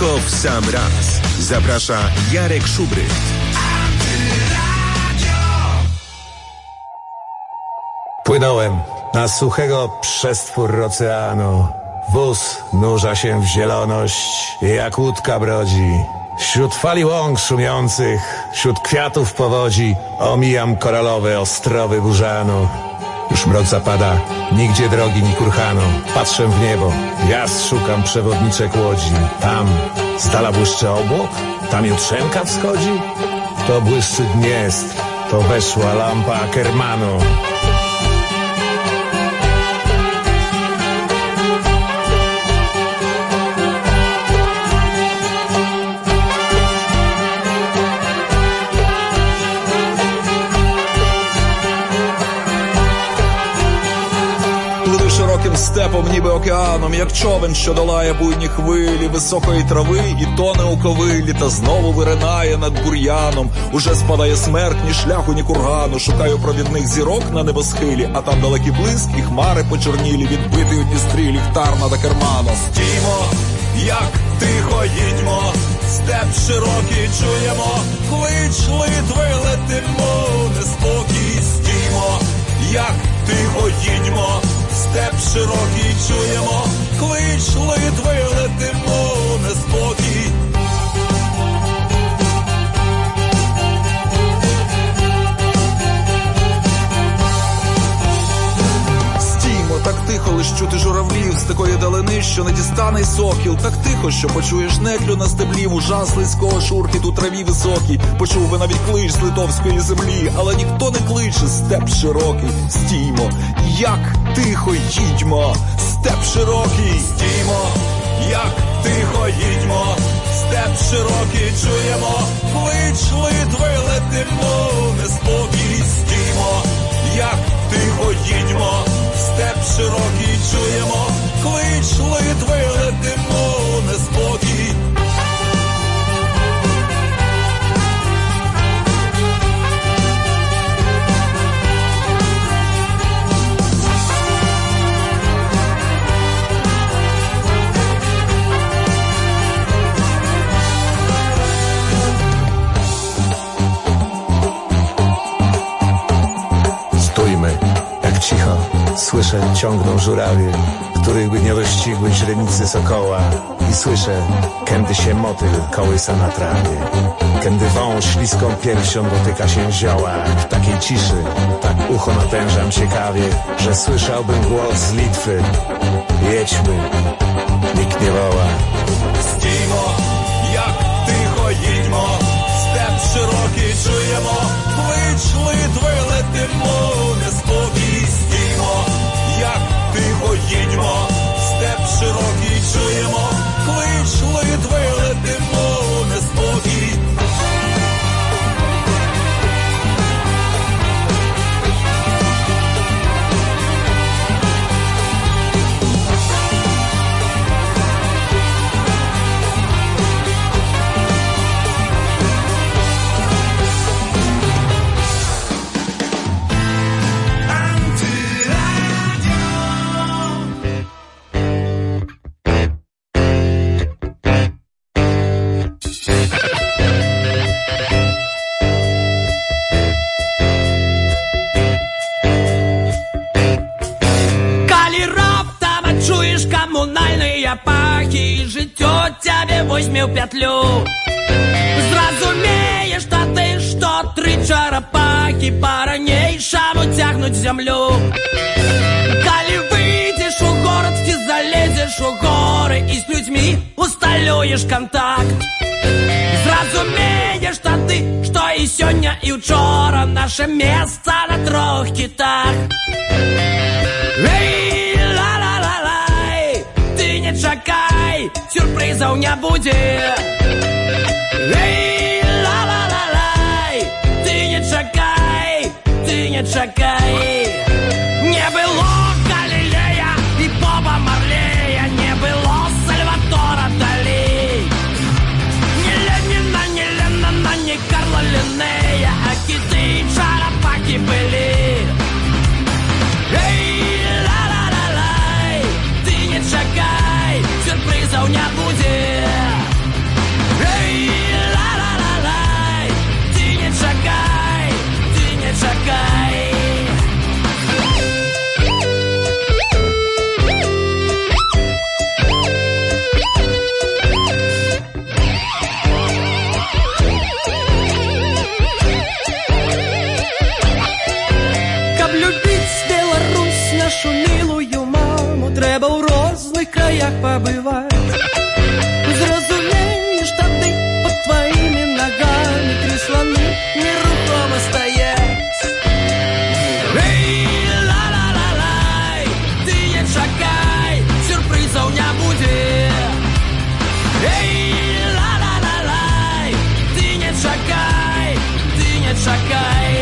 Tylko w sam raz. Zaprasza Jarek Szubry. Płynąłem na suchego przestwór oceanu. Wóz nurza się w zieloność, jak łódka brodzi. Wśród fali łąk szumiących, wśród kwiatów powodzi, omijam koralowe ostrowy burzanu. Już mrok zapada, nigdzie drogi ni kurhanu. Patrzę w niebo, gwiazd szukam przewodniczek łodzi. Tam z dala błyszczy obłok, tam jutrzenka wschodzi. To błyszczy Dniestr, to weszła lampa Ackermanu. Широким степом, ніби океаном, як човен, що долає буйні хвилі високої трави і тоне у ковилі, та знову виринає над бур'яном. Уже спадає смерть, ні шляху, ні кургану. Шукаю провідних зірок на небосхилі, а там далекий блиск і хмари почорнілі, відбитий у Дністрі ліхтар над Акерманом. Стіймо, як тихо їдьмо, степ широкий чуємо, клич Литви летимо, неспокій. Стіймо, як тихо їдьмо, степ широкий чуємо, клич Литви летимо, неспокій. Стіймо, так тихо, лиш чути журавлів з такої далини, що не дістане й сокіл. Так тихо, що почуєш неклю на стеблі, ужас слизького шурхіт у траві високій. Почув би навіть клич з литовської землі, але ніхто не кличе, степ широкий. Стіймо, як тихо їдьмо, степ широкий. Стіймо, як тихо їдьмо, степ широкий чуємо, клич Литви летимо, неспокій. Стіймо, як тихо їдьмо, степ широкий чуємо, клич Литви летимо, неспокій. Cicho, słyszę, ciągną żurawie, których by nie dościgły źrenicy sokoła. I słyszę, kędy się motyl kołysa na trawie, kędy wąż śliską piersią dotyka się zioła. W takiej ciszy, tak ucho natężam ciekawie, że słyszałbym głos z Litwy. Jedźmy, nikt nie woła. Стіймо, як тихо їдьмо, степ широкий чуємо, клич Литви летимо, неспокій. Стіймо, як тихо їдьмо, степ широкий чуємо, клич Литви летимо, неспокій. Возьми в петлю, зразумеешь, что ты, что три чарапахи по-ранейшему тягнуть землю. Коли выйдешь в город, ты залезешь в горы и с людьми усталюешь контакт. Зразумеешь, что ты, что и сегодня, и вчора наше место на трех китах. Эй, ла-ла-ла-лай, ты не чакай, сюрпризов не будет. Эй, ла-ла-ла-лай, ты не чакай, ты не чакай. Не было Галилея и Боба Марлея, не было Сальватора Дали, ни Ленина, ни Леннона, ни Карла Линнея, а киты и чарапахи были. Эй, ла-ла-ла-лай, ты не чакай, сюрпризов не будет. забывай. Зразумеешь, тады под твоими ногами три слоны нерухомо стоять. Эй, ла-ла-ла-лай, ты не чакай, сюрпризов не будет. Эй, ла-ла-ла-лай, ты не чакай, ты не чакай.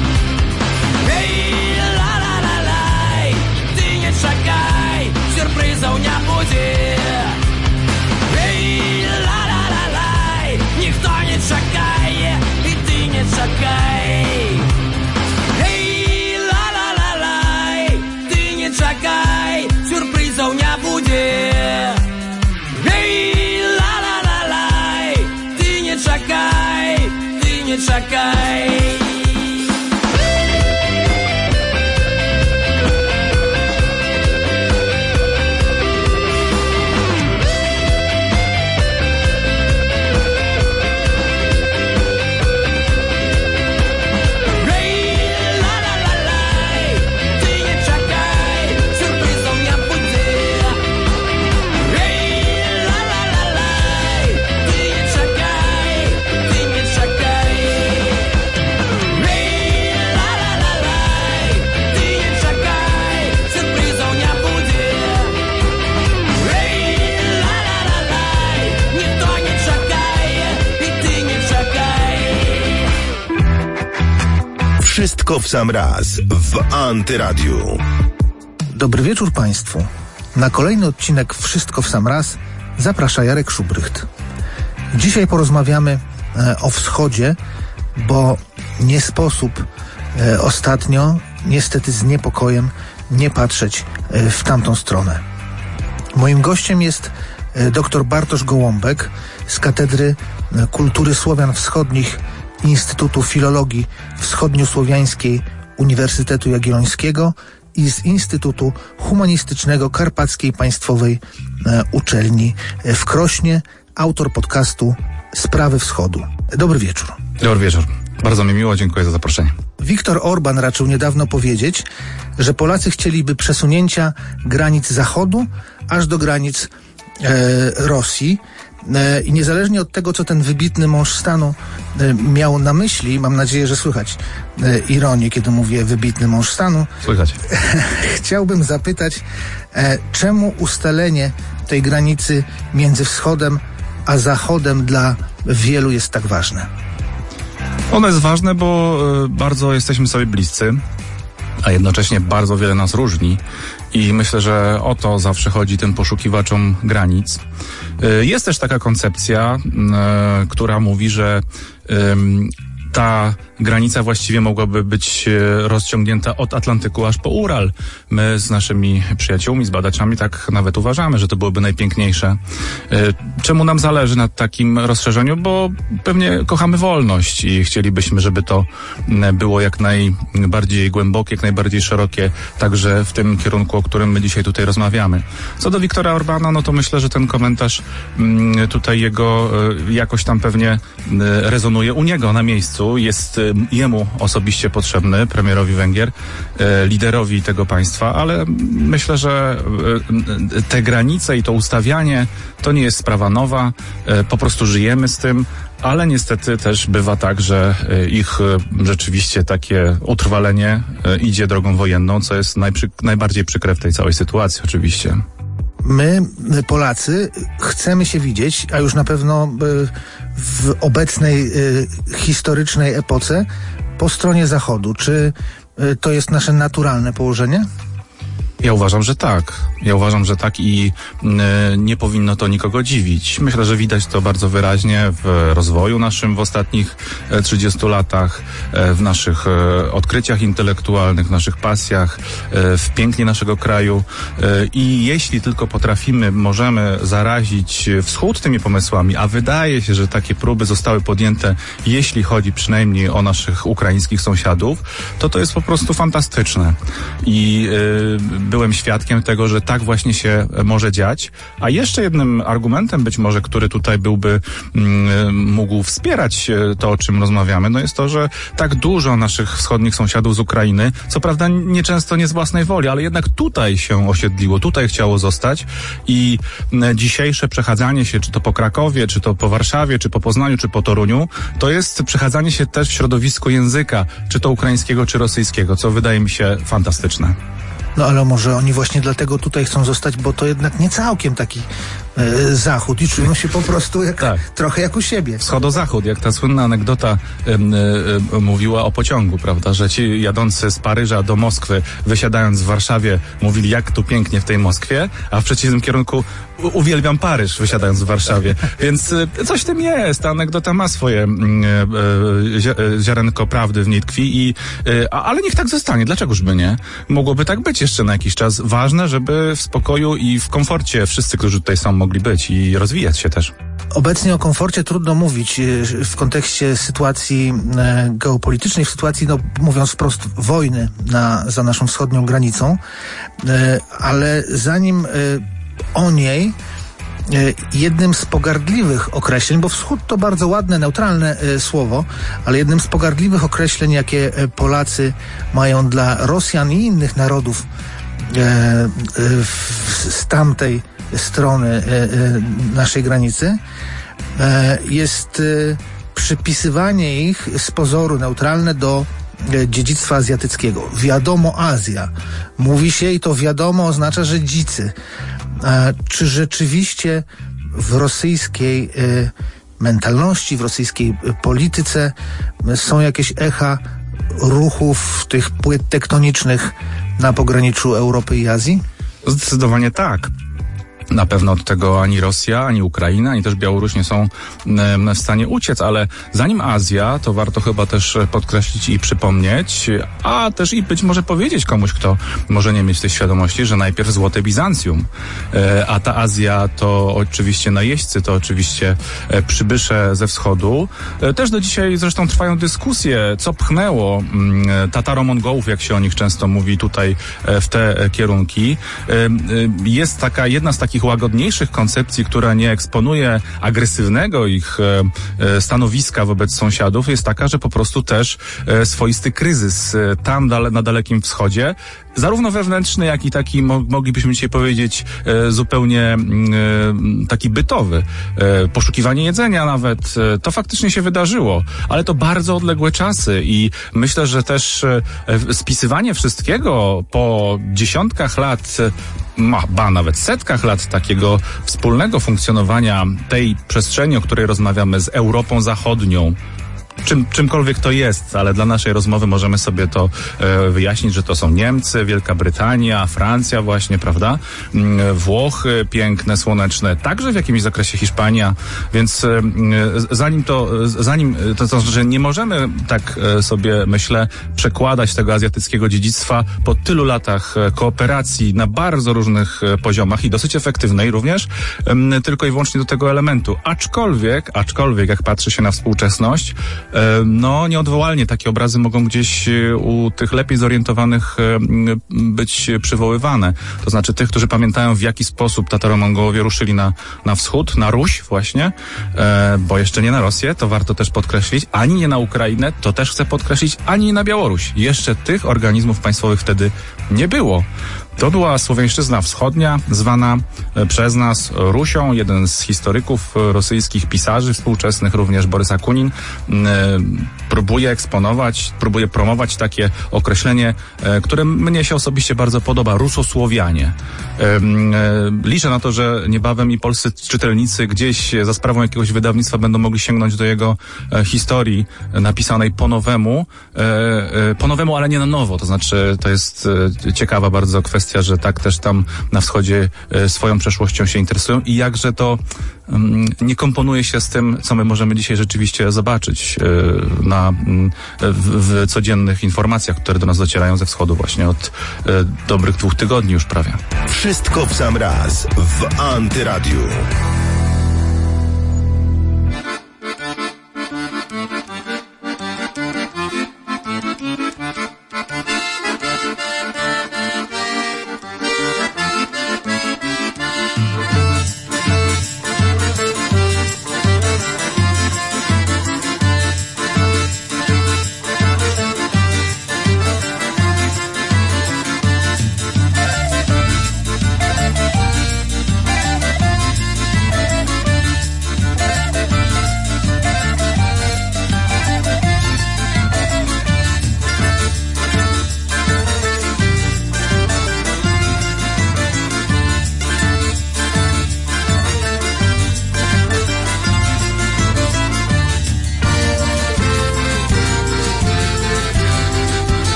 Эй, ла-ла-ла-лай, ты не чакай, сюрпризов не будет. Эй, ла-ла-ла-лай, никто не чакает, и ты не чакай. Эй, ла-ла-ла-лай, ты не чакай, сюрпризов не будет. Эй, ла-ла-ла-лай, ты не чакай, ты не чакай. Wszystko w sam raz w Antyradiu. Dobry wieczór Państwu. Na kolejny odcinek Wszystko w sam raz zaprasza Jarek Szubrycht. Dzisiaj porozmawiamy o wschodzie, bo nie sposób ostatnio, niestety z niepokojem, nie patrzeć w tamtą stronę. Moim gościem jest dr Bartosz Gołąbek z Katedry Kultury Słowian Wschodnich Instytutu Filologii Wschodniosłowiańskiej Uniwersytetu Jagiellońskiego i z Instytutu Humanistycznego Karpackiej Państwowej Uczelni w Krośnie, autor podcastu Sprawy Wschodu. Dobry wieczór. Dobry wieczór. Bardzo mi miło, dziękuję za zaproszenie. Viktor Orban raczył niedawno powiedzieć, że Polacy chcieliby przesunięcia granic Zachodu aż do granic Rosji. I niezależnie od tego, co ten wybitny mąż stanu miał na myśli, mam nadzieję, że słychać ironię, kiedy mówię wybitny mąż stanu. Słychać. Chciałbym zapytać, czemu ustalenie tej granicy między wschodem a zachodem dla wielu jest tak ważne? Ono jest ważne, bo bardzo jesteśmy sobie bliscy, a jednocześnie bardzo wiele nas różni. I myślę, że o to zawsze chodzi tym poszukiwaczom granic. Jest też taka koncepcja, która mówi, że ta granica właściwie mogłaby być rozciągnięta od Atlantyku aż po Ural. My z naszymi przyjaciółmi, z badaczami tak nawet uważamy, że to byłoby najpiękniejsze. Czemu nam zależy na takim rozszerzeniu? Bo pewnie kochamy wolność i chcielibyśmy, żeby to było jak najbardziej głębokie, jak najbardziej szerokie, także w tym kierunku, o którym my dzisiaj tutaj rozmawiamy. Co do Viktora Orbana, no to myślę, że ten komentarz tutaj jego jakoś tam pewnie rezonuje u niego na miejscu. Jest jemu osobiście potrzebny, premierowi Węgier, liderowi tego państwa, ale myślę, że te granice i to ustawianie to nie jest sprawa nowa, po prostu żyjemy z tym, ale niestety też bywa tak, że ich rzeczywiście takie utrwalenie idzie drogą wojenną, co jest najbardziej przykre w tej całej sytuacji oczywiście. My, Polacy, chcemy się widzieć, a już na pewno w obecnej historycznej epoce po stronie Zachodu. Czy to jest nasze naturalne położenie? Ja uważam, że tak i nie powinno to nikogo dziwić. Myślę, że widać to bardzo wyraźnie w rozwoju naszym w ostatnich 30 latach, w naszych odkryciach intelektualnych, w naszych pasjach, w pięknie naszego kraju i jeśli tylko potrafimy, możemy zarazić Wschód tymi pomysłami, a wydaje się, że takie próby zostały podjęte, jeśli chodzi przynajmniej o naszych ukraińskich sąsiadów, to jest po prostu fantastyczne. I byłem świadkiem tego, że tak właśnie się może dziać. A jeszcze jednym argumentem być może, który tutaj byłby mógł wspierać to, o czym rozmawiamy, no jest to, że tak dużo naszych wschodnich sąsiadów z Ukrainy, co prawda nieczęsto nie z własnej woli, ale jednak tutaj się osiedliło, tutaj chciało zostać i dzisiejsze przechadzanie się, czy to po Krakowie, czy to po Warszawie, czy po Poznaniu, czy po Toruniu, to jest przechadzanie się też w środowisku języka, czy to ukraińskiego, czy rosyjskiego, co wydaje mi się fantastyczne. No ale może oni właśnie dlatego tutaj chcą zostać, bo to jednak nie całkiem taki zachód i czują się po prostu trochę jak u siebie. Wschodo-zachód, jak ta słynna anegdota mówiła o pociągu, prawda, że ci jadący z Paryża do Moskwy, wysiadając w Warszawie, mówili, jak tu pięknie w tej Moskwie, a w przeciwnym kierunku uwielbiam Paryż, wysiadając w Warszawie. Więc coś w tym jest. Ta anegdota ma swoje ziarenko prawdy w niej tkwi ale niech tak zostanie. Dlaczegoż by nie? Mogłoby tak być jeszcze na jakiś czas. Ważne, żeby w spokoju i w komforcie wszyscy, którzy tutaj są, mogli być i rozwijać się też. Obecnie o komforcie trudno mówić w kontekście sytuacji geopolitycznej, w sytuacji, no mówiąc wprost, wojny za naszą wschodnią granicą, ale zanim o niej jednym z pogardliwych określeń, bo wschód to bardzo ładne, neutralne słowo, ale jednym z pogardliwych określeń, jakie Polacy mają dla Rosjan i innych narodów z tamtej strony naszej granicy, jest przypisywanie ich z pozoru neutralne do dziedzictwa azjatyckiego. Wiadomo Azja. Mówi się i to wiadomo oznacza, że dzicy. Czy rzeczywiście w rosyjskiej mentalności, w rosyjskiej polityce są jakieś echa ruchów tych płyt tektonicznych na pograniczu Europy i Azji? Zdecydowanie tak. Na pewno od tego ani Rosja, ani Ukraina, ani też Białoruś nie są w stanie uciec, ale zanim Azja, to warto chyba też podkreślić i przypomnieć, a też i być może powiedzieć komuś, kto może nie mieć tej świadomości, że najpierw Złote Bizancjum, a ta Azja to oczywiście najeźdźcy, to oczywiście przybysze ze wschodu. Też do dzisiaj zresztą trwają dyskusje, co pchnęło Tataro-Mongołów, jak się o nich często mówi tutaj, w te kierunki. Jest taka jedna z takich łagodniejszych koncepcji, która nie eksponuje agresywnego ich stanowiska wobec sąsiadów, jest taka, że po prostu też swoisty kryzys tam na Dalekim Wschodzie, zarówno wewnętrzny, jak i taki, moglibyśmy dzisiaj powiedzieć, zupełnie taki bytowy. Poszukiwanie jedzenia nawet, to faktycznie się wydarzyło, ale to bardzo odległe czasy i myślę, że też spisywanie wszystkiego po dziesiątkach lat, nawet setkach lat takiego wspólnego funkcjonowania tej przestrzeni, o której rozmawiamy, z Europą Zachodnią, czymkolwiek to jest, ale dla naszej rozmowy możemy sobie to wyjaśnić, że to są Niemcy, Wielka Brytania, Francja właśnie, prawda? Włochy piękne, słoneczne, także w jakimś zakresie Hiszpania, więc to znaczy, nie możemy tak sobie, myślę, przekładać tego azjatyckiego dziedzictwa po tylu latach kooperacji na bardzo różnych poziomach i dosyć efektywnej również, tylko i wyłącznie do tego elementu. Aczkolwiek, jak patrzy się na współczesność, nieodwołalnie takie obrazy mogą gdzieś u tych lepiej zorientowanych być przywoływane. To znaczy tych, którzy pamiętają, w jaki sposób Tataro-Mongołowie ruszyli na wschód, na Ruś właśnie, bo jeszcze nie na Rosję, to warto też podkreślić, ani nie na Ukrainę, to też chcę podkreślić, ani nie na Białoruś. Jeszcze tych organizmów państwowych wtedy nie było. To była Słowiańszczyzna Wschodnia, zwana przez nas Rusią. Jeden z historyków rosyjskich, pisarzy współczesnych, również Borys Akunin, próbuje eksponować, próbuje promować takie określenie, które mnie się osobiście bardzo podoba, Rusosłowianie. Liczę na to, że niebawem i polscy czytelnicy gdzieś za sprawą jakiegoś wydawnictwa będą mogli sięgnąć do jego historii napisanej po nowemu, ale nie na nowo. To znaczy, to jest ciekawa bardzo kwestia, że tak też tam na wschodzie swoją przeszłością się interesują i jakże to nie komponuje się z tym, co my możemy dzisiaj rzeczywiście zobaczyć w codziennych informacjach, które do nas docierają ze wschodu właśnie od dobrych 2 tygodni już prawie. Wszystko w sam raz w Antyradiu.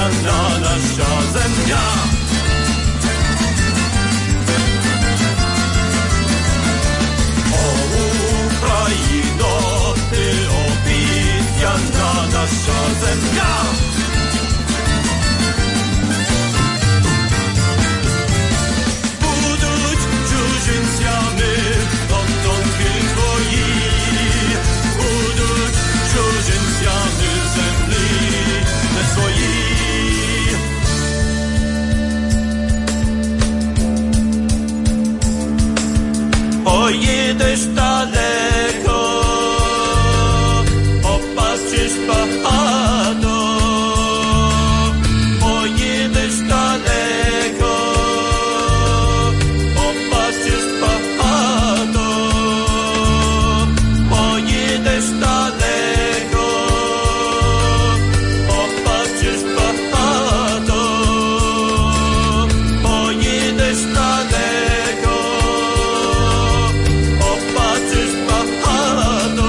święcana nasza zemia. Ukraino, ty oficjalna nasza zemia. Buduć cudzoziemcami dotąd twoi. Buduć cudzoziemcami zemli na swoi. Pojedziesz daleko, opatrzysz pachado. Pojedziesz daleko, opatrzysz pachado. Pojedziesz daleko, opatrzysz pachado. Pojedziesz daleko. Opatrzysz pachado.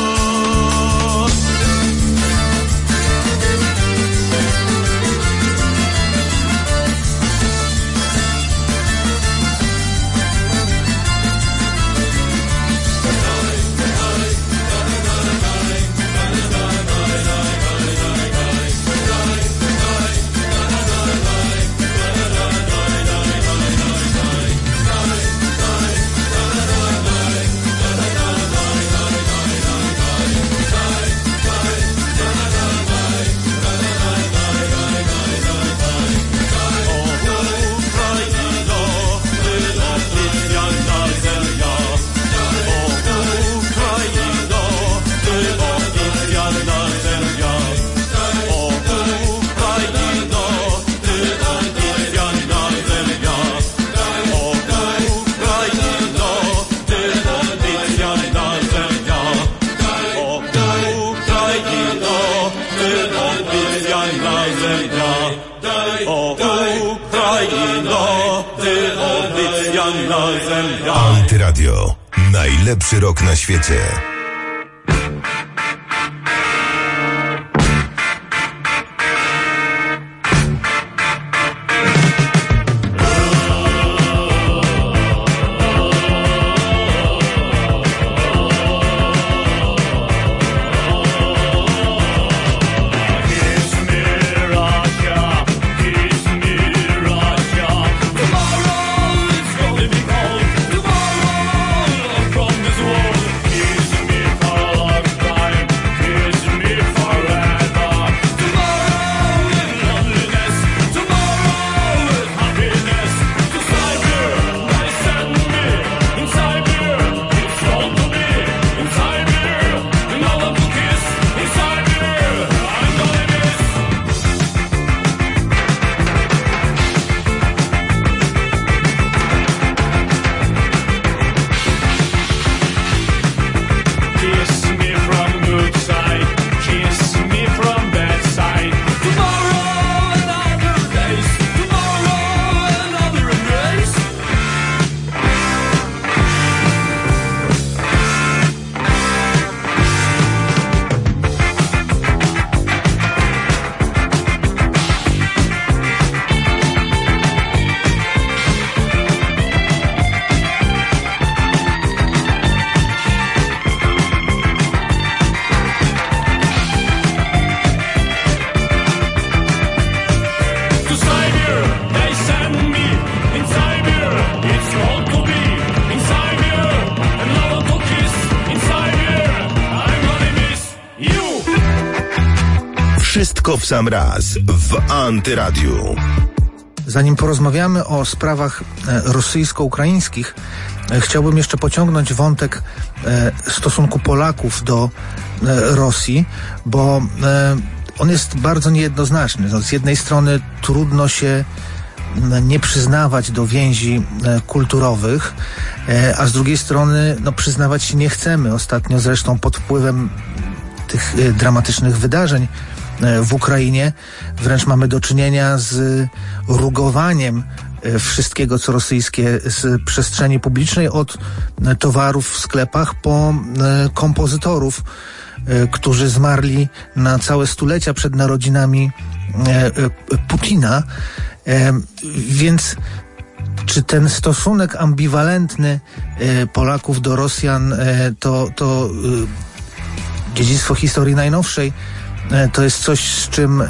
Antyradio. Najlepszy rok na świecie. Wszystko w sam raz w Antyradiu. Zanim porozmawiamy o sprawach rosyjsko-ukraińskich, chciałbym jeszcze pociągnąć wątek stosunku Polaków do Rosji, bo on jest bardzo niejednoznaczny. No, z jednej strony trudno się nie przyznawać do więzi kulturowych, a z drugiej strony przyznawać się nie chcemy. Ostatnio zresztą pod wpływem tych dramatycznych wydarzeń w Ukrainie wręcz mamy do czynienia z rugowaniem wszystkiego, co rosyjskie z przestrzeni publicznej, od towarów w sklepach po kompozytorów, którzy zmarli na całe stulecia przed narodzinami Putina. Więc czy ten stosunek ambiwalentny Polaków do Rosjan to dziedzictwo historii najnowszej, to jest coś, z czym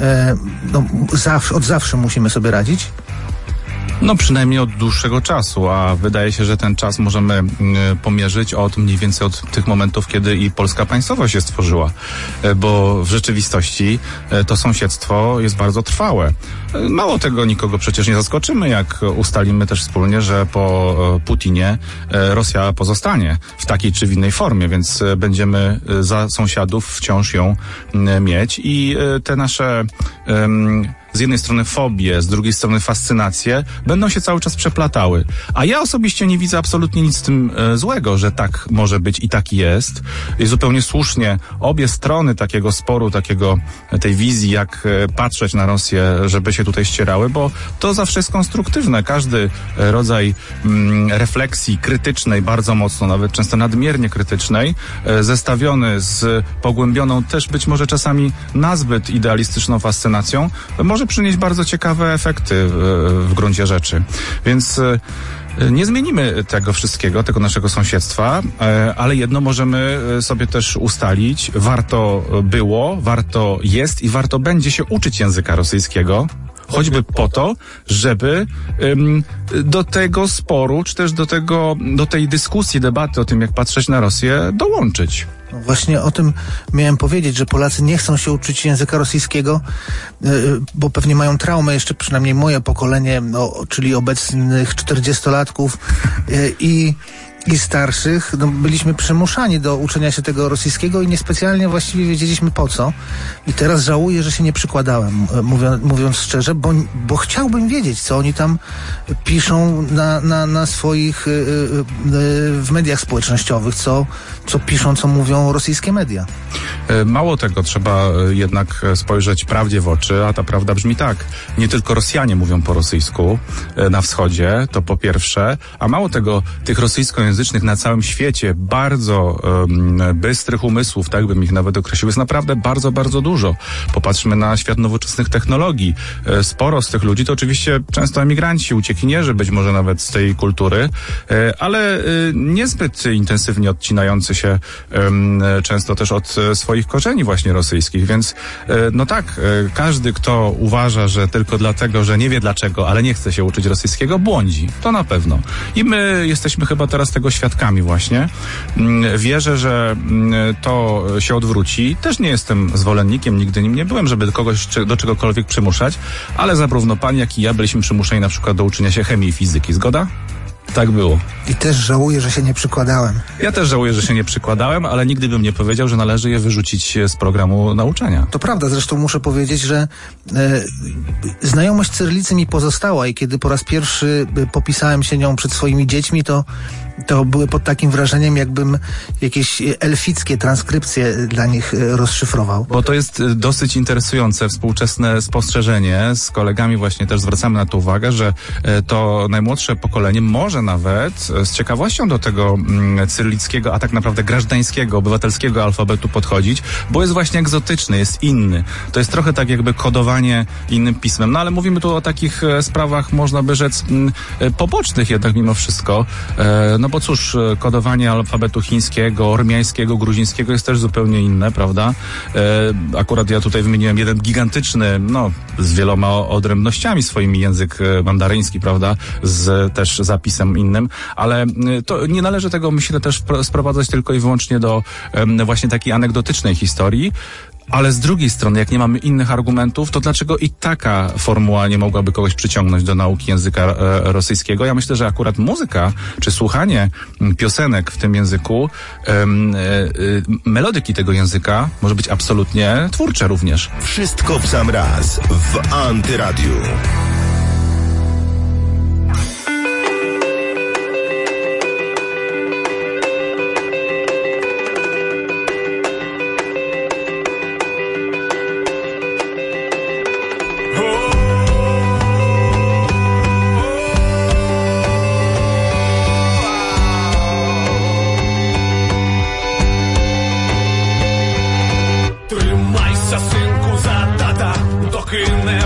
od zawsze musimy sobie radzić? No przynajmniej od dłuższego czasu, a wydaje się, że ten czas możemy pomierzyć mniej więcej od tych momentów, kiedy i polska państwowość się stworzyła, bo w rzeczywistości to sąsiedztwo jest bardzo trwałe. Mało tego, nikogo przecież nie zaskoczymy, jak ustalimy też wspólnie, że po Putinie Rosja pozostanie w takiej czy w innej formie, więc będziemy za sąsiadów wciąż ją mieć i te nasze z jednej strony fobie, z drugiej strony fascynacje będą się cały czas przeplatały. A ja osobiście nie widzę absolutnie nic z tym złego, że tak może być i tak jest. I zupełnie słusznie obie strony takiego sporu, tej wizji, jak patrzeć na Rosję, żeby się tutaj ścierały, bo to zawsze jest konstruktywne. Każdy rodzaj refleksji krytycznej, bardzo mocno, nawet często nadmiernie krytycznej, zestawiony z pogłębioną też być może czasami nazbyt idealistyczną fascynacją, może przynieść bardzo ciekawe efekty w gruncie rzeczy. Więc nie zmienimy tego wszystkiego, tego naszego sąsiedztwa, ale jedno możemy sobie też ustalić. Warto było, warto jest i warto będzie się uczyć języka rosyjskiego. Choćby po to, żeby do tego sporu, czy też do tej dyskusji, debaty o tym, jak patrzeć na Rosję, dołączyć. No właśnie o tym miałem powiedzieć, że Polacy nie chcą się uczyć języka rosyjskiego, bo pewnie mają traumę, jeszcze przynajmniej moje pokolenie, czyli obecnych 40-latków i starszych, byliśmy przymuszani do uczenia się tego rosyjskiego i niespecjalnie właściwie wiedzieliśmy po co. I teraz żałuję, że się nie przykładałem, mówiąc szczerze, bo chciałbym wiedzieć, co oni tam piszą na swoich w mediach społecznościowych, co piszą, co mówią rosyjskie media. Mało tego, trzeba jednak spojrzeć prawdzie w oczy, a ta prawda brzmi tak. Nie tylko Rosjanie mówią po rosyjsku na wschodzie, to po pierwsze, a mało tego, tych rosyjskojęzycznych na całym świecie bardzo bystrych umysłów, tak bym ich nawet określił, jest naprawdę bardzo, bardzo dużo. Popatrzmy na świat nowoczesnych technologii. Sporo z tych ludzi to oczywiście często emigranci, uciekinierzy, być może nawet z tej kultury, ale niezbyt intensywnie odcinający się często też od swoich korzeni właśnie rosyjskich, więc no tak, każdy, kto uważa, że tylko dlatego, że nie wie dlaczego, ale nie chce się uczyć rosyjskiego, błądzi. To na pewno. I my jesteśmy chyba teraz tego świadkami właśnie. Wierzę, że to się odwróci. Też nie jestem zwolennikiem, nigdy nim nie byłem, żeby kogoś do czegokolwiek przymuszać, ale zarówno pan, jak i ja byliśmy przymuszeni na przykład do uczenia się chemii i fizyki. Zgoda? Tak było. I też żałuję, że się nie przykładałem. Ja też żałuję, że się nie przykładałem, ale nigdy bym nie powiedział, że należy je wyrzucić z programu nauczania. To prawda, zresztą muszę powiedzieć, że znajomość cyrylicy mi pozostała i kiedy po raz pierwszy popisałem się nią przed swoimi dziećmi, to były pod takim wrażeniem, jakbym jakieś elfickie transkrypcje dla nich rozszyfrował. Bo to jest dosyć interesujące współczesne spostrzeżenie. Z kolegami właśnie też zwracamy na to uwagę, że to najmłodsze pokolenie może nawet z ciekawością do tego cyrylickiego, a tak naprawdę grażdańskiego, obywatelskiego alfabetu podchodzić, bo jest właśnie egzotyczny, jest inny. To jest trochę tak jakby kodowanie innym pismem. No ale mówimy tu o takich sprawach, można by rzec, pobocznych jednak mimo wszystko. No bo cóż, kodowanie alfabetu chińskiego, ormiańskiego, gruzińskiego jest też zupełnie inne, prawda? Akurat ja tutaj wymieniłem jeden gigantyczny, z wieloma odrębnościami swoimi język mandaryński, prawda? Z też zapisem innym, ale to nie należy tego, myślę, też sprowadzać tylko i wyłącznie do właśnie takiej anegdotycznej historii. Ale z drugiej strony, jak nie mamy innych argumentów, to dlaczego i taka formuła nie mogłaby kogoś przyciągnąć do nauki języka rosyjskiego? Ja myślę, że akurat muzyka, czy słuchanie piosenek w tym języku, melodyki tego języka może być absolutnie twórcze również. Wszystko w sam raz w Antyradiu. Тримайся, синку, за тата, доки не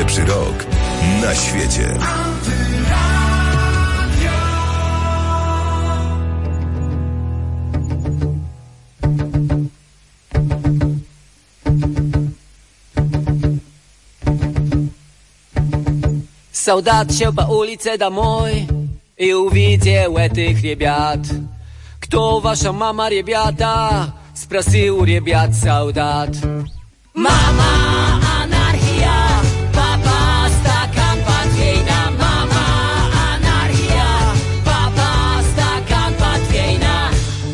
Najlepszy rok na świecie. Солдат шел по улице домой и увидел этих ребят. Кто ваша мама, ребята? Спросил у ребят солдат. Мама, анархия, папа, стакан портвейна. Мама, анархия, папа, стакан портвейна.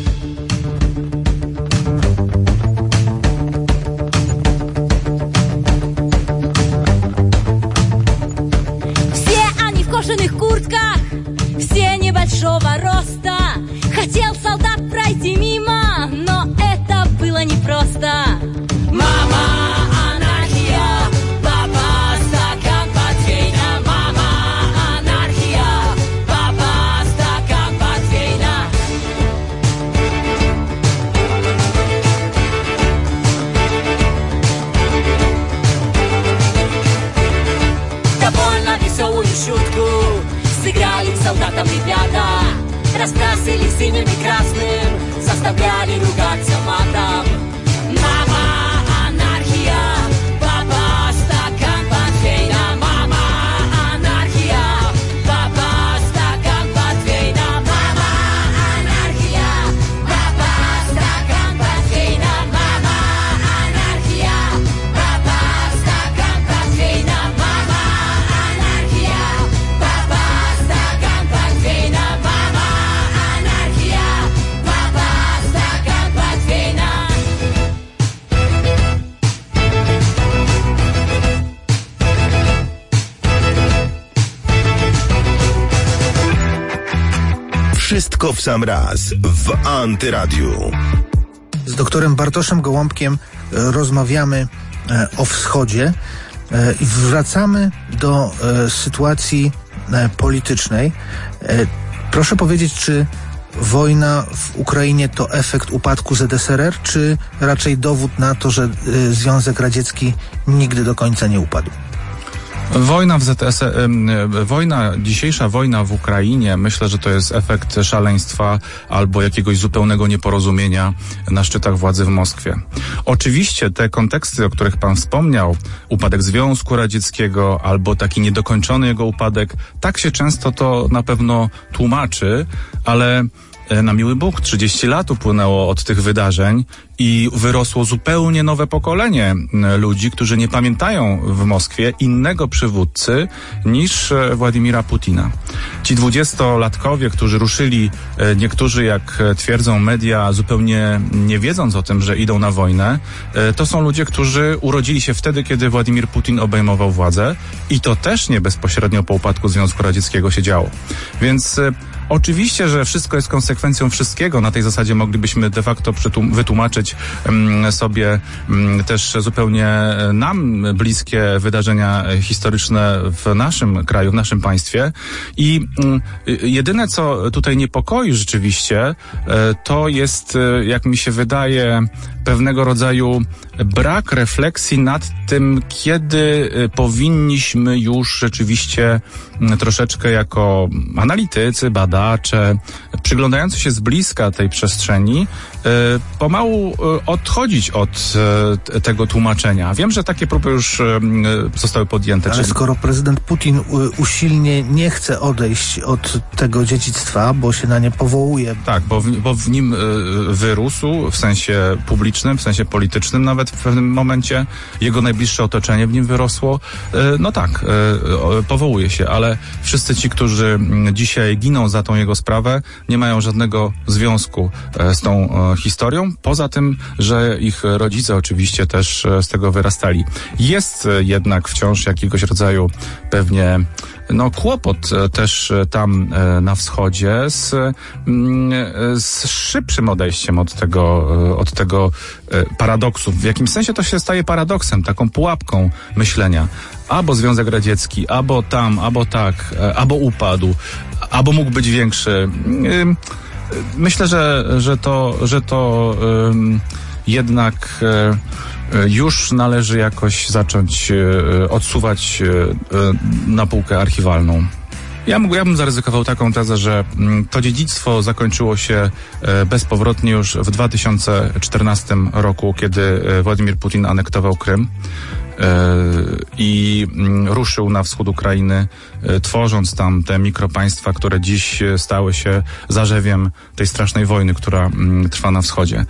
Все они в кожаных куртках, все небольшого роста. Хотел солдат пройти мимо, но это было непросто. Мама, анархия, папа, стакан портвейна. Мама, анархия, папа, стакан портвейна. Довольно веселую шутку сыграли к солдатам ребята. Раскрасили синим и красным, заставляли ругаться матом. Мама, анархия, папа, стакан портвейна. Мама, анархия, папа, стакан портвейна. Мама, анархия, папа, стакан портвейна. Мама, анархия, папа, стакан портвейна. Мама, анархия, папа, стакан портвейна. Мама, анархия, папа, стакан портвейна. Wszystko w sam raz w Antyradiu. Z doktorem Bartoszem Gołąbkiem rozmawiamy o wschodzie i wracamy do sytuacji politycznej. Proszę powiedzieć, czy wojna w Ukrainie to efekt upadku ZSRR, czy raczej dowód na to, że Związek Radziecki nigdy do końca nie upadł? Dzisiejsza wojna w Ukrainie, myślę, że to jest efekt szaleństwa albo jakiegoś zupełnego nieporozumienia na szczytach władzy w Moskwie. Oczywiście te konteksty, o których pan wspomniał, upadek Związku Radzieckiego albo taki niedokończony jego upadek, tak się często to na pewno tłumaczy, ale na miły Bóg, 30 lat upłynęło od tych wydarzeń i wyrosło zupełnie nowe pokolenie ludzi, którzy nie pamiętają w Moskwie innego przywódcy niż Władimira Putina. Ci 20-latkowie, którzy ruszyli, niektórzy, jak twierdzą media, zupełnie nie wiedząc o tym, że idą na wojnę, to są ludzie, którzy urodzili się wtedy, kiedy Władimir Putin obejmował władzę i to też nie bezpośrednio po upadku Związku Radzieckiego się działo. Więc oczywiście, że wszystko jest konsekwencją wszystkiego. Na tej zasadzie moglibyśmy de facto wytłumaczyć sobie też zupełnie nam bliskie wydarzenia historyczne w naszym kraju, w naszym państwie. I jedyne, co tutaj niepokoi rzeczywiście, to jest, jak mi się wydaje, pewnego rodzaju brak refleksji nad tym, kiedy powinniśmy już rzeczywiście troszeczkę jako analitycy, badacze, przyglądający się z bliska tej przestrzeni, pomału odchodzić od tego tłumaczenia. Wiem, że takie próby już zostały podjęte. Ale skoro prezydent Putin usilnie nie chce odejść od tego dziedzictwa, bo się na nie powołuje. Tak, bo w nim wyrósł w sensie publicznym, w sensie politycznym nawet w pewnym momencie. Jego najbliższe otoczenie w nim wyrosło. No tak, powołuje się, ale wszyscy ci, którzy dzisiaj giną za tą jego sprawę, nie mają żadnego związku z tą historią, poza tym, że ich rodzice oczywiście też z tego wyrastali. Jest jednak wciąż jakiegoś rodzaju pewnie kłopot też tam na wschodzie z szybszym odejściem od tego paradoksu. W jakimś sensie to się staje paradoksem, taką pułapką myślenia. Albo Związek Radziecki, albo tam, albo tak, albo upadł, albo mógł być większy. Myślę, że to jednak już należy jakoś zacząć odsuwać na półkę archiwalną. Ja bym zaryzykował taką tezę, że to dziedzictwo zakończyło się bezpowrotnie już w 2014 roku, kiedy Władimir Putin anektował Krym i ruszył na wschód Ukrainy, tworząc tam te mikropaństwa, które dziś stały się zarzewiem tej strasznej wojny, która trwa na wschodzie.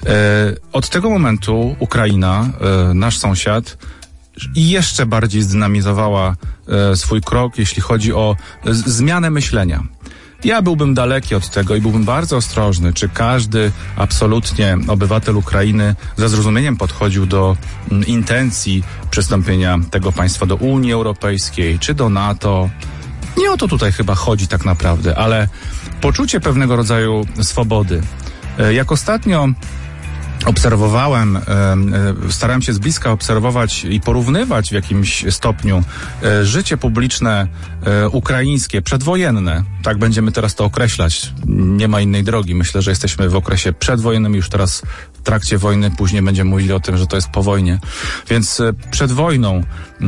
Od tego momentu Ukraina, nasz sąsiad, i jeszcze bardziej zdynamizowała swój krok, jeśli chodzi o zmianę myślenia. Ja byłbym daleki od tego i byłbym bardzo ostrożny, czy każdy absolutnie obywatel Ukrainy ze zrozumieniem podchodził do intencji przystąpienia tego państwa do Unii Europejskiej, czy do NATO. Nie o to tutaj chyba chodzi tak naprawdę, ale poczucie pewnego rodzaju swobody. Jak ostatnio obserwowałem, starałem się z bliska obserwować i porównywać w jakimś stopniu życie publiczne ukraińskie, przedwojenne. Tak będziemy teraz to określać. Nie ma innej drogi. Myślę, że jesteśmy w okresie przedwojennym, już teraz w trakcie wojny, później będziemy mówili o tym, że to jest po wojnie. Więc przed wojną,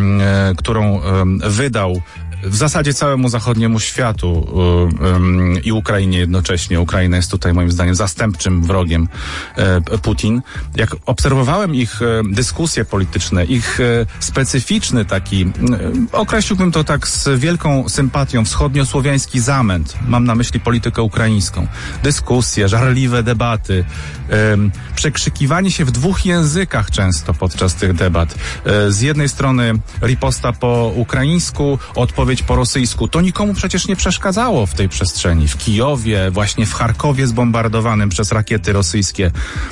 którą wydał w zasadzie całemu zachodniemu światu i Ukrainie jednocześnie. Ukraina jest tutaj moim zdaniem zastępczym wrogiem Putin. Jak obserwowałem ich dyskusje polityczne, ich specyficzny taki, określiłbym to tak z wielką sympatią, wschodniosłowiański zamęt. Mam na myśli politykę ukraińską. Dyskusje, żarliwe debaty, przekrzykiwanie się w dwóch językach często podczas tych debat. Z jednej strony riposta po ukraińsku, odpowiedź po rosyjsku. To nikomu przecież nie przeszkadzało w tej przestrzeni. W Kijowie, właśnie w Charkowie zbombardowanym przez rakiety rosyjskie.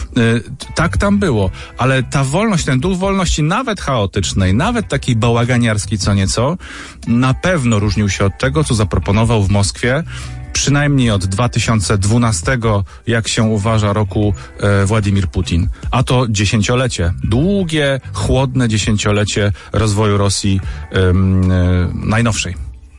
Tak tam było. Ale ta wolność, ten duch wolności, nawet chaotycznej, nawet takiej bałaganiarskiej co nieco, na pewno różnił się od tego, co zaproponował w Moskwie, przynajmniej od 2012, jak się uważa, roku Władimir Putin. A to dziesięciolecie. Długie, chłodne dziesięciolecie rozwoju Rosji najnowszej.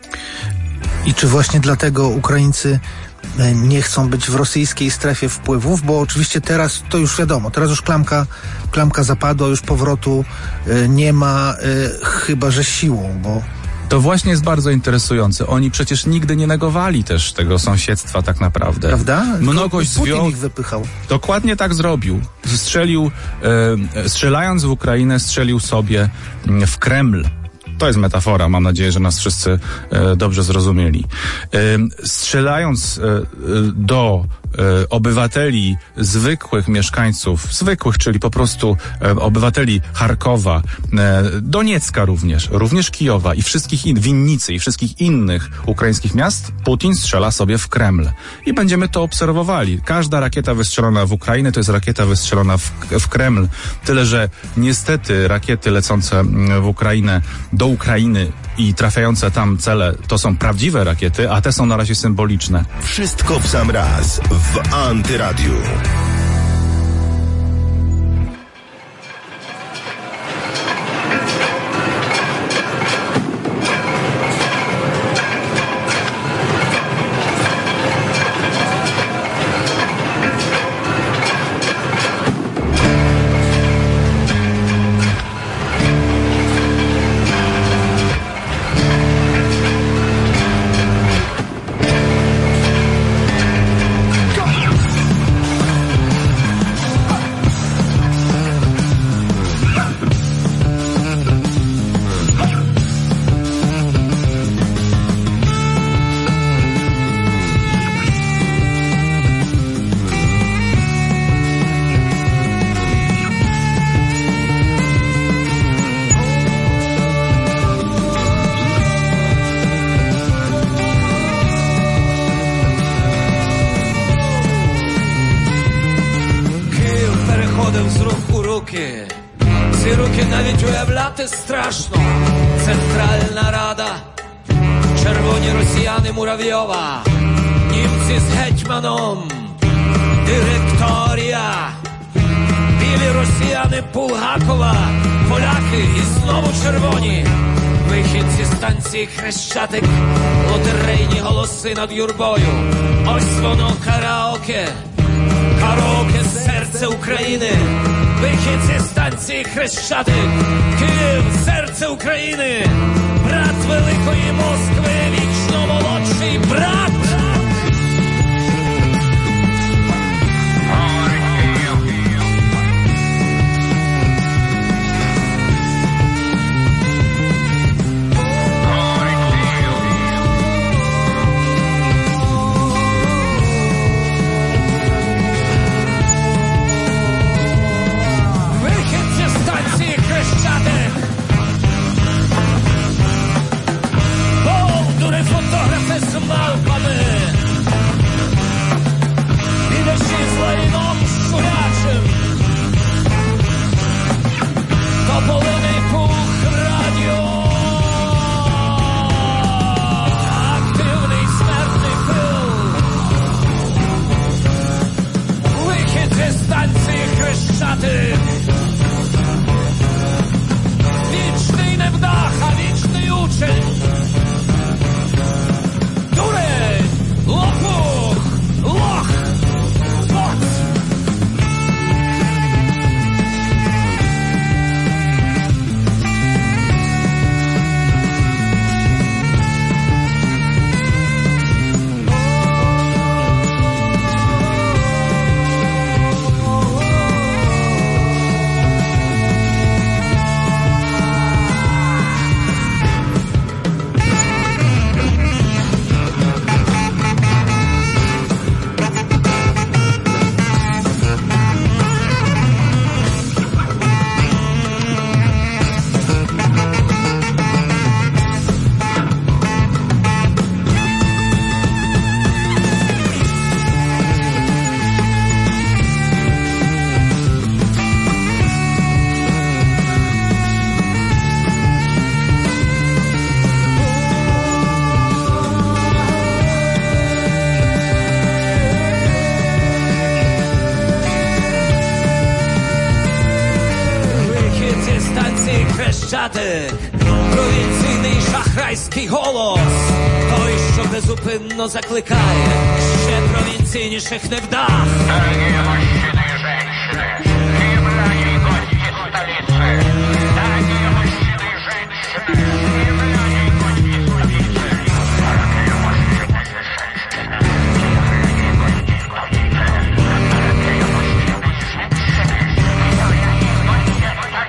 I czy właśnie dlatego Ukraińcy nie chcą być w rosyjskiej strefie wpływów? Bo oczywiście teraz to już wiadomo, teraz już klamka zapadła, już powrotu nie ma, chyba że siłą, bo... To właśnie jest bardzo interesujące. Oni przecież nigdy nie negowali też tego sąsiedztwa tak naprawdę. Prawda? Mnogość Putin ich wypychał. Dokładnie tak zrobił. Strzelając w Ukrainę, strzelił sobie w Kreml. To jest metafora, mam nadzieję, że nas wszyscy dobrze zrozumieli. Strzelając do obywateli, zwykłych mieszkańców, czyli po prostu obywateli Charkowa, Doniecka również Kijowa i wszystkich Winnicy i wszystkich innych ukraińskich miast, Putin strzela sobie w Kreml. I będziemy to obserwowali. Każda rakieta wystrzelona w Ukrainę to jest rakieta wystrzelona w Kreml. Tyle, że niestety rakiety lecące w Ukrainę, do Ukrainy i trafiające tam cele, to są prawdziwe rakiety, a te są na razie symboliczne. Wszystko w sam raz w Antyradiu. Ці руки навіть уявляти страшно. Центральна Рада, червоні росіяни Муравйова, німці з гетьманом, директорія, білі росіяни Булгакова, поляки і знову червоні. Вихідці станції Хрещатик, лотерейні голоси над юрбою. Ось воно караоке, Хароке серце України, вихід зі станції Хрещатик, Київ, серце України, брат великої Москви, вічно молодший брат. Вічний невдах, а вічний учень. Дурень, лопух, лох, боц. Хрещатик, провінційний шахрайський голос, той, що безупинно закликає ще провінційніших невдах. Дорогі мужчини і женщини, київляні й гості столиці, дорогі мужчини і женщини, київляні й гості столиці, дорогі мужчини і женщини, київляні й гості столиці, дорогі мужчини і женщини, київляні й гості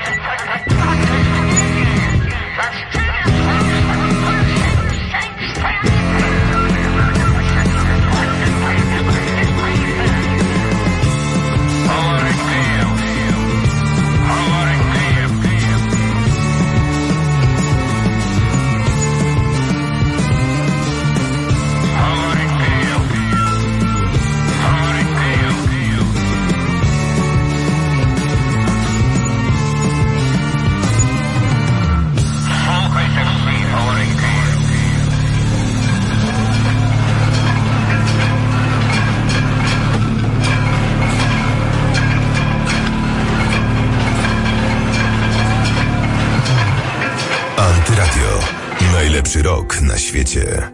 Antyradio. Najlepszy rok na świecie.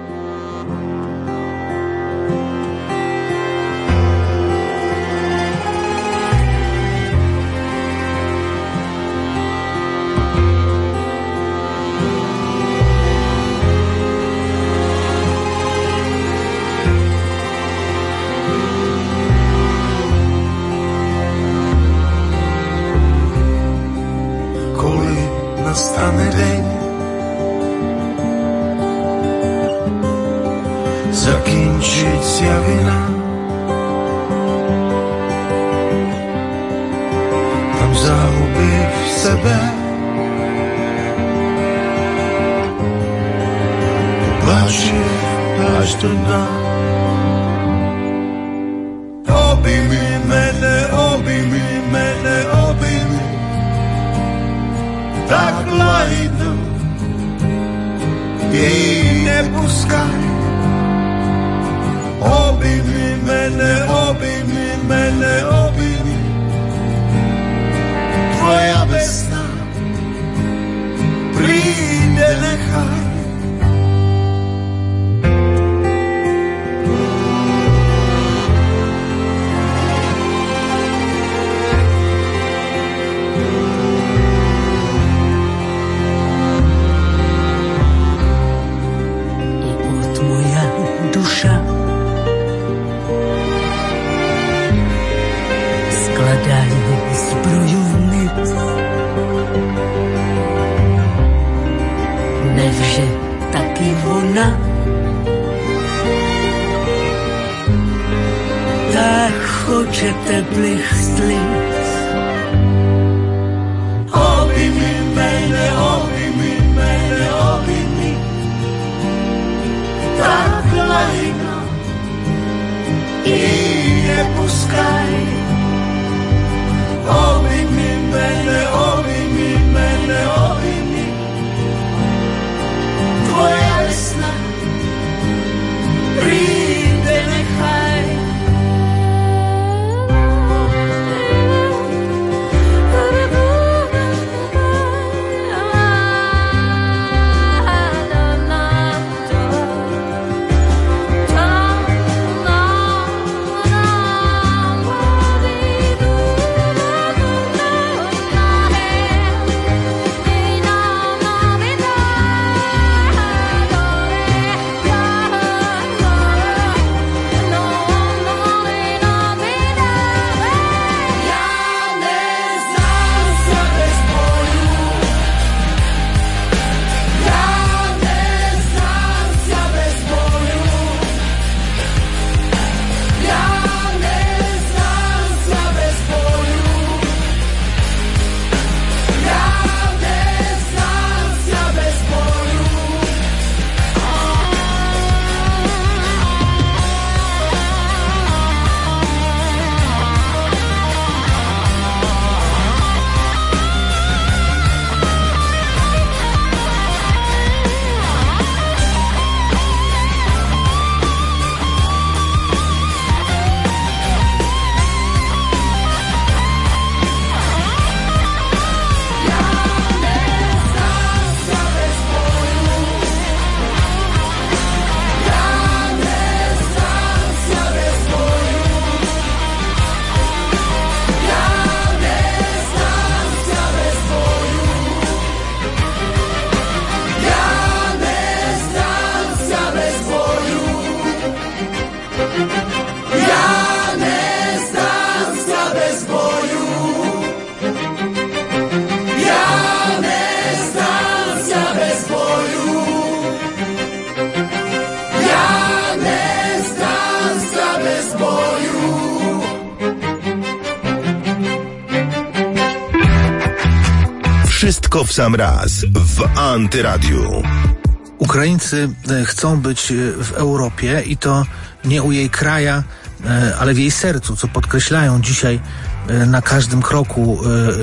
Коли настане день, закінчиться війна, там загубив себе, плаче аж до дна. Обійми мене, обійми мене, обійми, так лагідно і не пускай. Обійми мене, обійми мене, обійми, твоя весна прийде нехай. teplých slíc. Objmi mene, objmi mene, objmi, tak lahino i nepuskaj. Objmi mene, objmi mene, objmi, tvoja vesna príde, nechaj. Wszystko w sam raz w Antyradiu. Ukraińcy chcą być w Europie i to nie u jej kraja, ale w jej sercu, co podkreślają dzisiaj na każdym kroku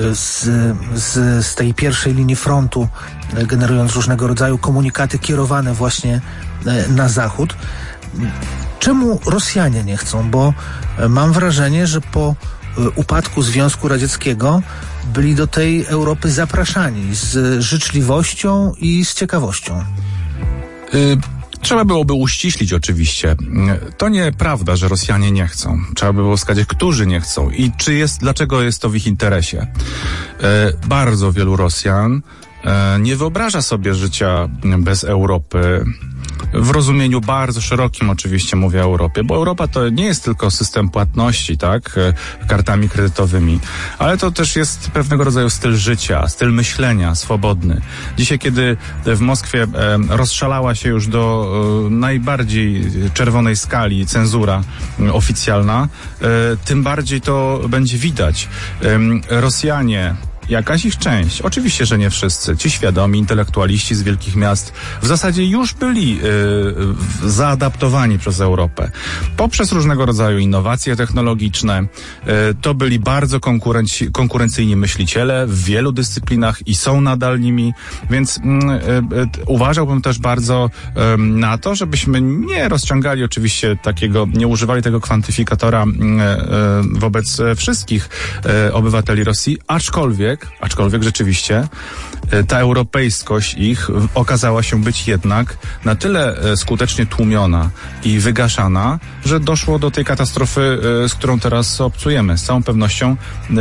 z tej pierwszej linii frontu, generując różnego rodzaju komunikaty kierowane właśnie na zachód. Czemu Rosjanie nie chcą? Bo mam wrażenie, że po upadku Związku Radzieckiego byli do tej Europy zapraszani z życzliwością i z ciekawością. Trzeba byłoby uściślić oczywiście. To nieprawda, że Rosjanie nie chcą. Trzeba by było wskazać, którzy nie chcą i dlaczego jest to w ich interesie. Bardzo wielu Rosjan nie wyobraża sobie życia bez Europy. W rozumieniu bardzo szerokim oczywiście mówię o Europie, bo Europa to nie jest tylko system płatności, tak, kartami kredytowymi, ale to też jest pewnego rodzaju styl życia, styl myślenia swobodny. Dzisiaj, kiedy w Moskwie rozszalała się już do najbardziej czerwonej skali cenzura oficjalna, tym bardziej to będzie widać. Rosjanie, jakaś ich część, oczywiście, że nie wszyscy, ci świadomi intelektualiści z wielkich miast w zasadzie już byli zaadaptowani przez Europę. Poprzez różnego rodzaju innowacje technologiczne, to byli bardzo konkurencyjni myśliciele w wielu dyscyplinach i są nadal nimi, więc uważałbym też bardzo na to, żebyśmy nie rozciągali oczywiście nie używali tego kwantyfikatora wobec wszystkich obywateli Rosji, aczkolwiek rzeczywiście ta europejskość ich okazała się być jednak na tyle skutecznie tłumiona i wygaszana, że doszło do tej katastrofy, z którą teraz obcujemy. Z całą pewnością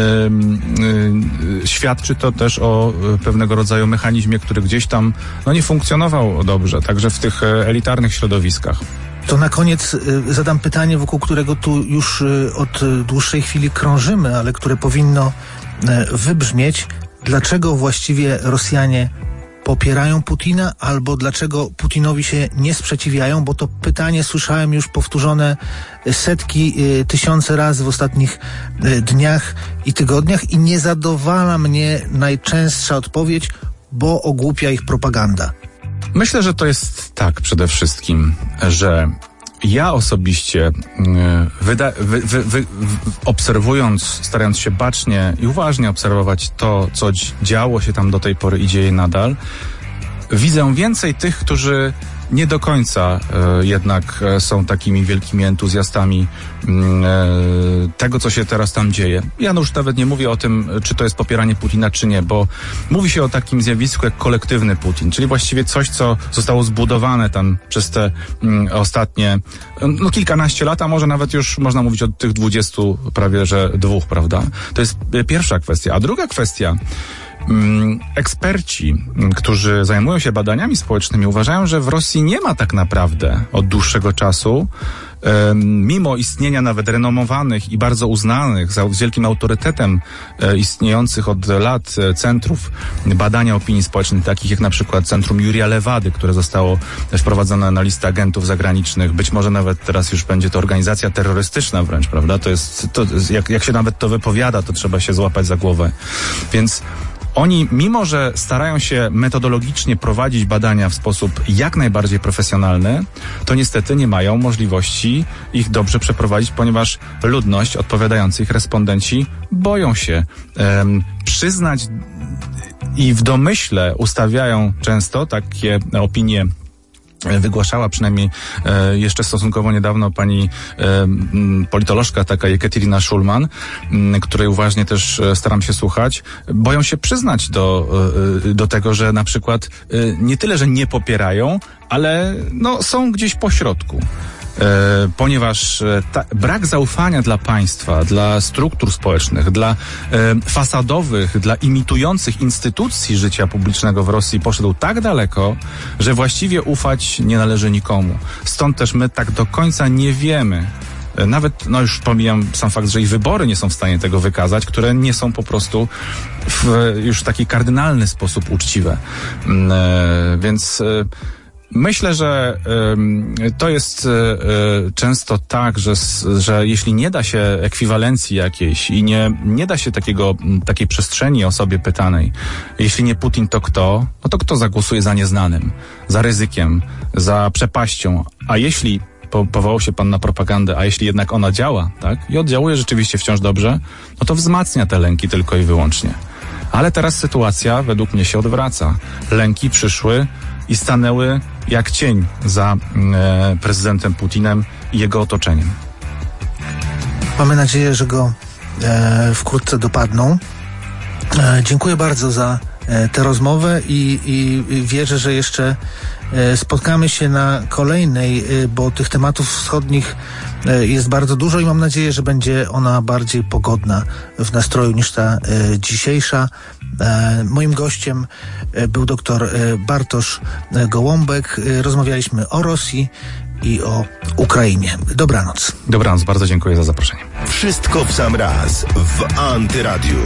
świadczy to też o pewnego rodzaju mechanizmie, który gdzieś tam nie funkcjonował dobrze, także w tych elitarnych środowiskach. To na koniec zadam pytanie, wokół którego tu już od dłuższej chwili krążymy, ale które powinno wybrzmieć. Dlaczego właściwie Rosjanie popierają Putina, albo dlaczego Putinowi się nie sprzeciwiają, bo to pytanie słyszałem już powtórzone setki, tysiące razy w ostatnich dniach i tygodniach i nie zadowala mnie najczęstsza odpowiedź, bo ogłupia ich propaganda. Myślę, że to jest tak przede wszystkim, że ja osobiście obserwując, starając się bacznie i uważnie obserwować to, co działo się tam do tej pory i dzieje nadal, widzę więcej tych, którzy nie do końca jednak są takimi wielkimi entuzjastami tego, co się teraz tam dzieje. Ja już nawet nie mówię o tym, czy to jest popieranie Putina, czy nie, bo mówi się o takim zjawisku jak kolektywny Putin, czyli właściwie coś, co zostało zbudowane tam przez te ostatnie kilkanaście lat, a może nawet już można mówić o tych 20 prawie że 2, prawda? To jest pierwsza kwestia. A druga kwestia, eksperci, którzy zajmują się badaniami społecznymi, uważają, że w Rosji nie ma tak naprawdę od dłuższego czasu, mimo istnienia nawet renomowanych i bardzo uznanych, z wielkim autorytetem istniejących od lat centrów badania opinii społecznej, takich jak na przykład Centrum Jurija Lewady, które zostało wprowadzone na listę agentów zagranicznych. Być może nawet teraz już będzie to organizacja terrorystyczna wręcz, prawda? Jak się nawet to wypowiada, to trzeba się złapać za głowę. Więc oni, mimo że starają się metodologicznie prowadzić badania w sposób jak najbardziej profesjonalny, to niestety nie mają możliwości ich dobrze przeprowadzić, ponieważ ludność, odpowiadający ich respondenci, boją się przyznać i w domyśle ustawiają często takie opinie. Wygłaszała przynajmniej jeszcze stosunkowo niedawno pani politolożka taka Jekaterina Szulman, której uważnie też staram się słuchać, boją się przyznać do tego, że na przykład nie tyle, że nie popierają, ale są gdzieś po środku. Ponieważ brak zaufania dla państwa, dla struktur społecznych, dla fasadowych, dla imitujących instytucji życia publicznego w Rosji poszedł tak daleko, że właściwie ufać nie należy nikomu. Stąd też my tak do końca nie wiemy, nawet, już pomijam sam fakt, że i wybory nie są w stanie tego wykazać, które nie są po prostu w już taki kardynalny sposób uczciwe. Więc myślę, że to jest często tak, że jeśli nie da się ekwiwalencji jakiejś i nie da się takiej przestrzeni osobie pytanej, jeśli nie Putin, to kto? No to kto zagłosuje za nieznanym, za ryzykiem, za przepaścią? A jeśli powołał się pan na propagandę, a jeśli jednak ona działa, tak? I oddziałuje rzeczywiście wciąż dobrze, no to wzmacnia te lęki tylko i wyłącznie. Ale teraz sytuacja według mnie się odwraca. Lęki przyszły i stanęły jak cień za prezydentem Putinem i jego otoczeniem. Mamy nadzieję, że go wkrótce dopadną. Dziękuję bardzo za tę rozmowę i wierzę, że jeszcze spotkamy się na kolejnej, bo tych tematów wschodnich jest bardzo dużo i mam nadzieję, że będzie ona bardziej pogodna w nastroju niż ta dzisiejsza. Moim gościem był dr Bartosz Gołąbek. Rozmawialiśmy o Rosji i o Ukrainie. Dobranoc. Dobranoc, bardzo dziękuję za zaproszenie. Wszystko w sam raz w Antyradiu.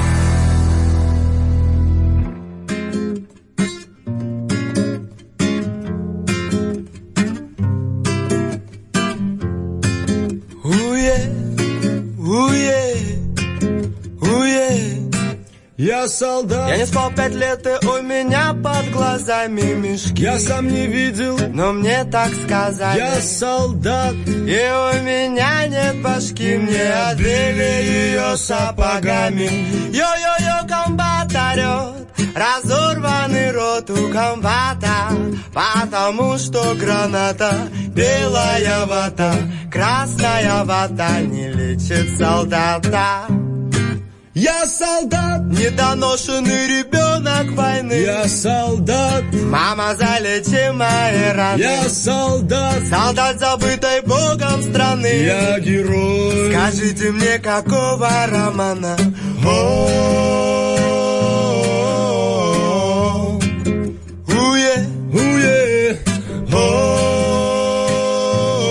Я солдат. Я не спал 5 лет, и у меня под глазами мешки. Я сам не видел, но мне так сказали. Я солдат. И у меня нет башки, мне отбили ее сапогами. Йо-йо-йо, комбат орет, разорванный рот у комбата, потому что граната, белая вата, красная вата не лечит солдата. Я солдат, недоношенный ребенок войны. Я солдат, мама, залечи мои раны. Я солдат, солдат забытой Богом страны. Я герой, скажите мне, какого романа?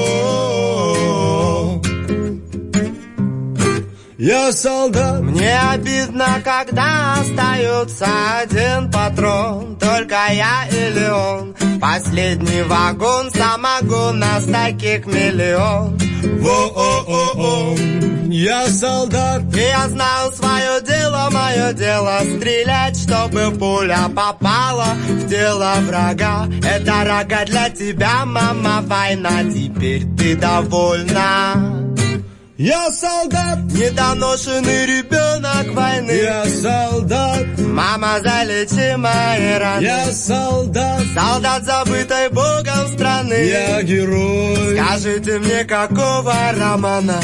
Я солдат, мне обидно, когда остается один патрон. Только я или он. Последний вагон самогон, нас таких миллион. Во-о-о-о, я солдат. И я знаю свое дело, мое дело стрелять, чтобы пуля попала в тело врага. Это рога для тебя, мама, война, теперь ты довольна. Я солдат, недоношенный ребенок войны. Я солдат, мама, залечи мои раны. Я солдат, солдат забытой Богом страны. Я герой. Скажите мне, какого романа?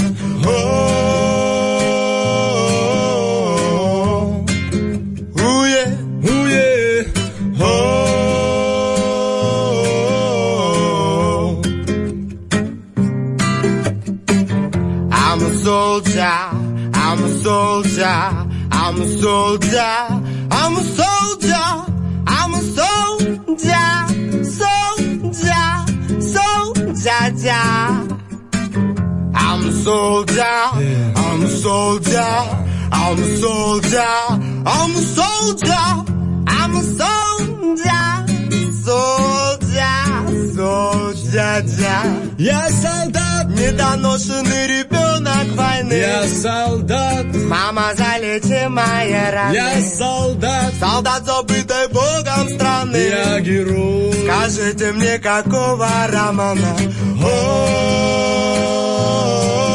I'm a soldier, I'm a soldier, I'm a soldier, I'm a soldier, I'm a soldier, soldier, soldier. I'm a soldier, I'm a soldier, I'm a soldier, I'm a soldier, I'm a soldier, soldier, soldier. Я солдат, недоношенный ребенок войны. Я солдат, мама, залечи мои раны. Я солдат, солдат забытой Богом страны. Я герой. Скажите мне, какого романа?